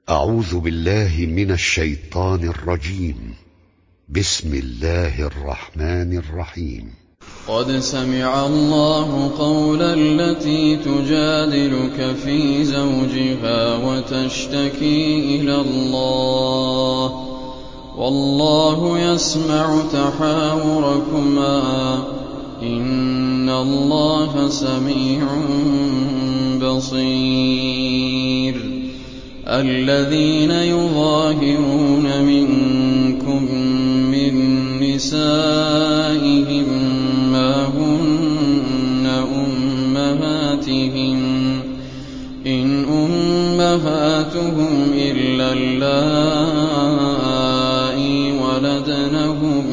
أعوذ بالله من الشيطان الرجيم. بسم الله الرحمن الرحيم. قد سمع الله قول التي تجادلك في زوجها وتشتكي إلى الله والله يسمع تحاوركما إن الله سميع بصير. الذين يظاهرون منكم من نسائهم ما هن أمهاتهم إن أمهاتهم إلا اللائي ولدنهم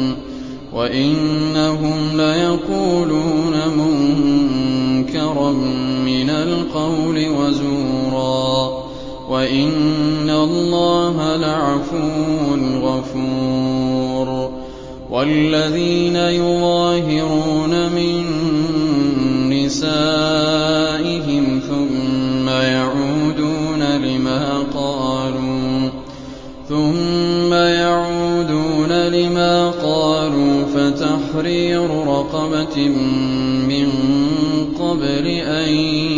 وإنهم ليقولون منكرا من القول وزورا وإن الله لعفو غفور. والذين يظاهرون من نسائهم ثم يعودون لما قالوا فتحرير رقبة من قبل أن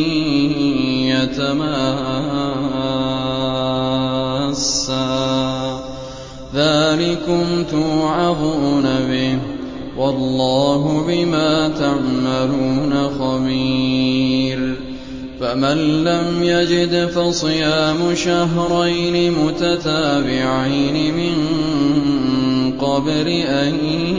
يتماسا ذلكم توعظون به والله بما تعملون خبير. فمن لم يجد فصيام شهرين متتابعين من قبل أن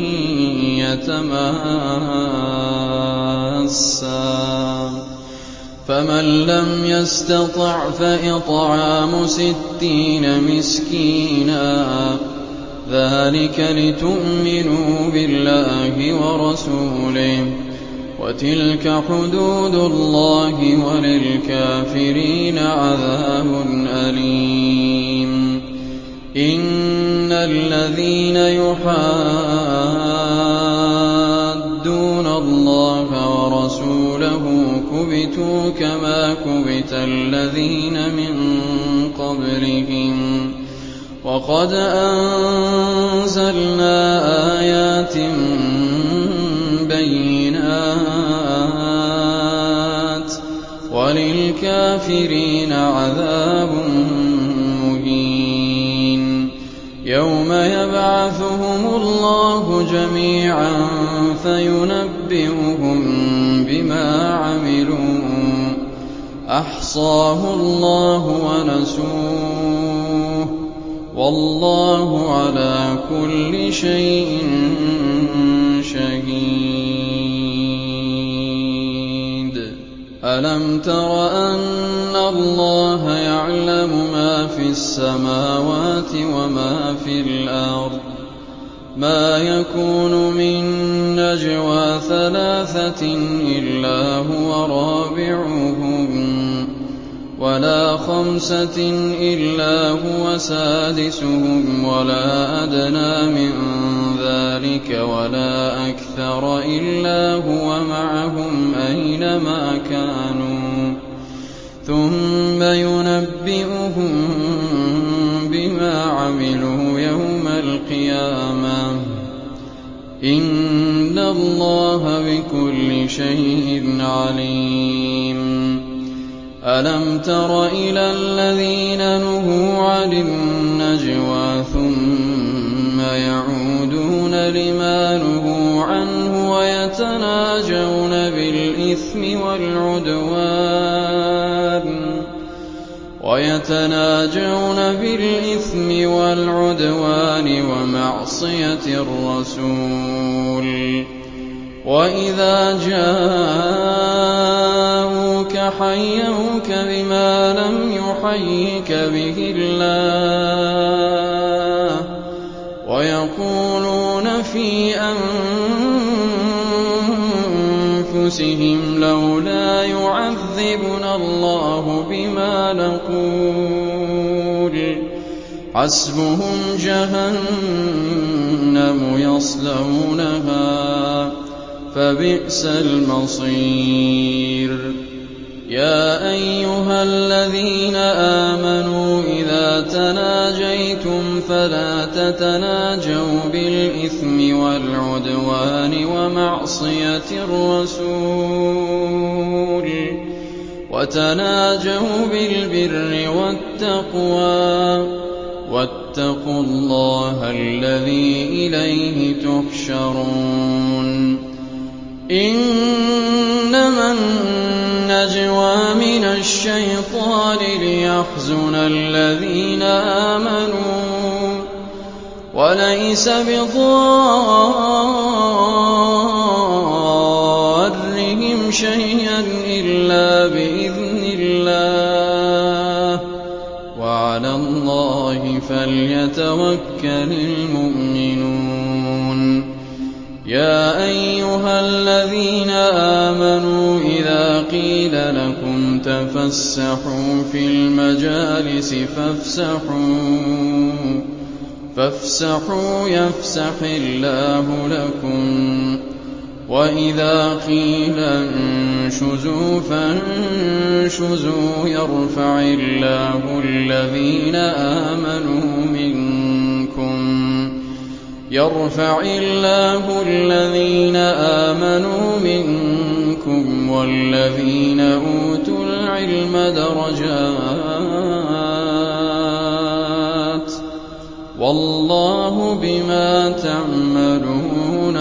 يتماسا فمن لم يستطع فإطعام 60 مسكينا ذلك لتؤمنوا بالله ورسوله وتلك حدود الله وللكافرين عذاب أليم. إن الذين يحادون الله ورسوله كبتوا كما كبت الذين من قبلهم وقد أنزلنا آيات بينات وللكافرين عذاب مهين. يوم يبعثهم الله جميعا فينبئهم بما عملوا أحصاه الله ونسوه والله على كل شيء شهيد. ألم تر أن الله يعلم ما في السماوات وما في الأرض ما يكون من نجوى 3 إلا هو رابعهم ولا 5 إلا هو سادسهم ولا أدنى من ذلك ولا أكثر إلا هو معهم أينما كانوا ثم ينبئهم بما عملوا يوم القيامة إن الله بكل شيء عليم. ألم تر إلى الذين نهوا عن النجوى ثم يعودون لما نهوا عنه ويتناجون بالإثم والعدوان ومعصية الرسول وإذا جاءوك حيوك بما لم يحيك به الله ويقولون في أنفسهم لولا يعذبنا الله بما نقول حسبهم جهنم يصلونها فبئس المصير. يا أيها الذين آمنوا إذا تناجيتم فلا تتناجوا بالإثم والعدوان ومعصية الرسول، وتناجوا بالبر والتقوى، واتقوا الله الذي إليه تحشرون. إنما النجوى من الشيطان ليحزن الذين آمنوا وليس بضارهم شيئا إلا بإذن الله، وعلى الله فليتوكل المؤمنون. يا أيها الذين آمنوا إذا قيل لكم تفسحوا في المجالس فافسحوا يفسح الله لكم، وإذا قيل انشزوا فانشزوا يرفع الله الذين آمنوا منكم والذين أوتوا العلم درجات، والله بما تعملون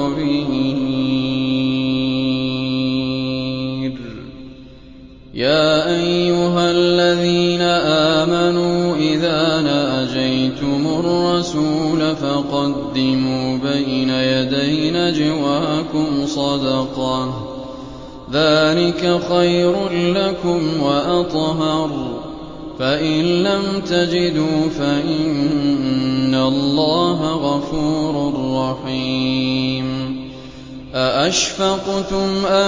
خبير. يا أيها الذين آمنوا إذا ناجيتم الرسول فقدموا بين يدي نجواكم صدقة، ذلك خير لكم وأطهر، فإن لم تجدوا فإن الله غفور رحيم. أأشفقتم أن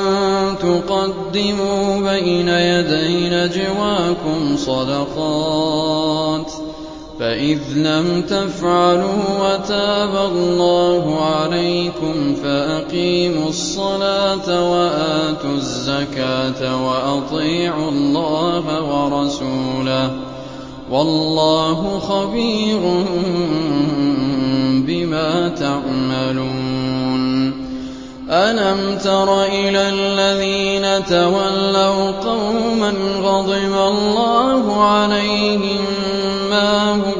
تقدموا بين يدي نجواكم صدقات، فإذ لم تفعلوا وتاب الله عليكم فأقيموا الصلاة وآتوا الزكاة وأطيعوا الله ورسوله، والله خبير بما تعملون. ألم تر إلى الذين تولوا قوما غضب الله عليهم ما هم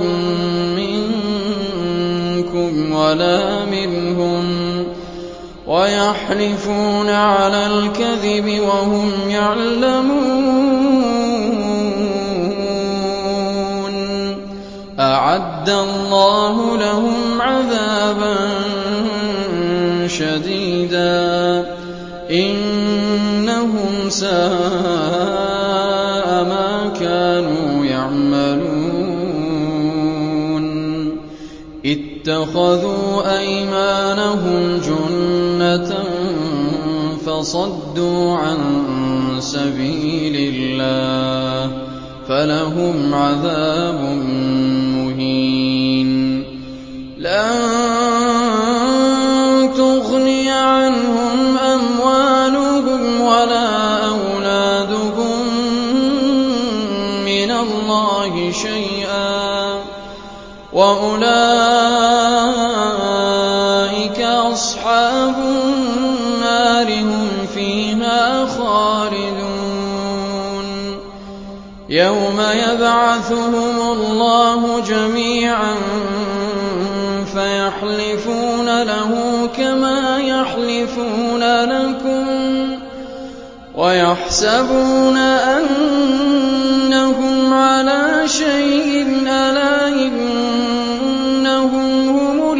منكم ولا منهم ويحلفون على الكذب وهم يعلمون، أعد الله لهم عذابا شديدا إنهم ساء ما كانوا يعملون. اتخذوا أيمانهم جنة فصدوا عن سبيل الله فلهم عذاب مهين. لن تغني عنهم أموالهم ولا أولادهم من الله شيئا، وأولئك أصحاب النار هم فيها خالدون. يوم يبعثهم الله جميعا فيحلفون له كما يحلفون لكم ويحسبون أنهم على شيء ألا إنهم هم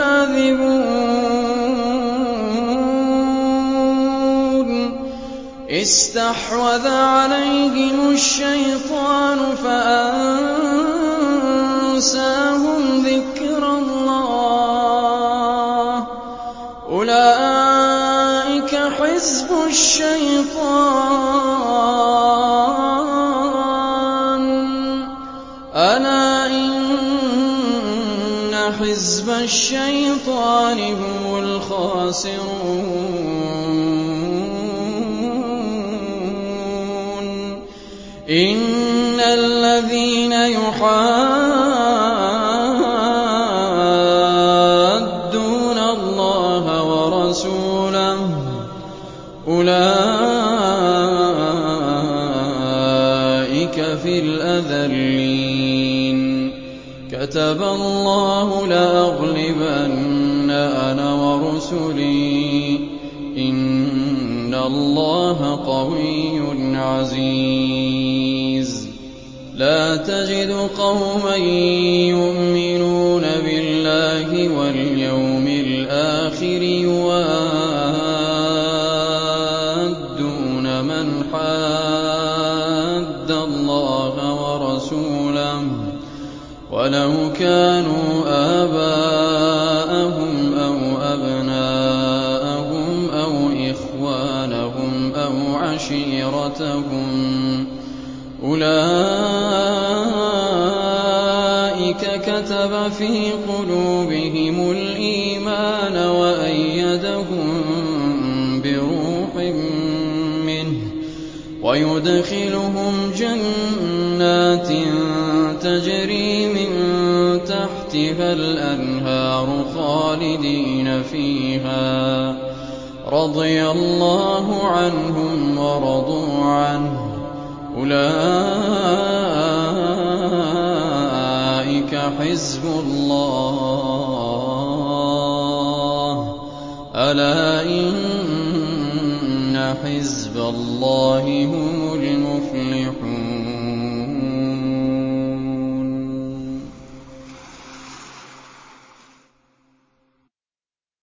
الكاذبون. استحوذ عليهم الشيطان فأنساهم ذكر الله، أولئك حزب الشيطان، ألا إن حزب الشيطان هم الخاسرون. إن الذين يُحَادُّونَ اللَّهَ وَرَسُولَهُ أُولَٰئِكَ فِي الْأَذَلِّينَ كَتَبَ اللَّهُ لَأَغْلِبَنَّ أَنَا وَرُسُلِي ۚ إِنَّ اللَّهَ قَوِيٌّ عَزِيزٌ لَّا تَجِدُ قَوْمًا يُؤْمِنُونَ بِاللَّهِ وَالْيَوْمِ الْآخِرِ يُوَادُّونَ مَنْ حَادَّ اللَّهَ وَرَسُولَهُ وَلَوْ كَانُوا آبَاءَهُمْ أَوْ أَبْنَاءَهُمْ أَوْ إِخْوَانَهُمْ أَوْ عَشِيرَتَهُمْ ۚ أُولَٰئِكَ كَتَبَ فِي قُلُوبِهِمُ الْإِيمَانَ وَأَيَّدَهُم بِرُوحٍ مِّنْهُ وَيُدْخِلُهُمْ جَنَّاتٍ تَجْرِي مِن تَحْتِهَا الْأَنْهَارُ خَالِدِينَ فِيهَا ۚ رَضِيَ اللَّهُ عَنْهُمْ وَرَضُوا عَنْهُ ۚ أُولَٰئِكَ حِزْبُ اللَّهِ ۚ أَلَا إِنَّ حِزْبَ اللَّهِ هُمُ الْمُفْلِحُونَ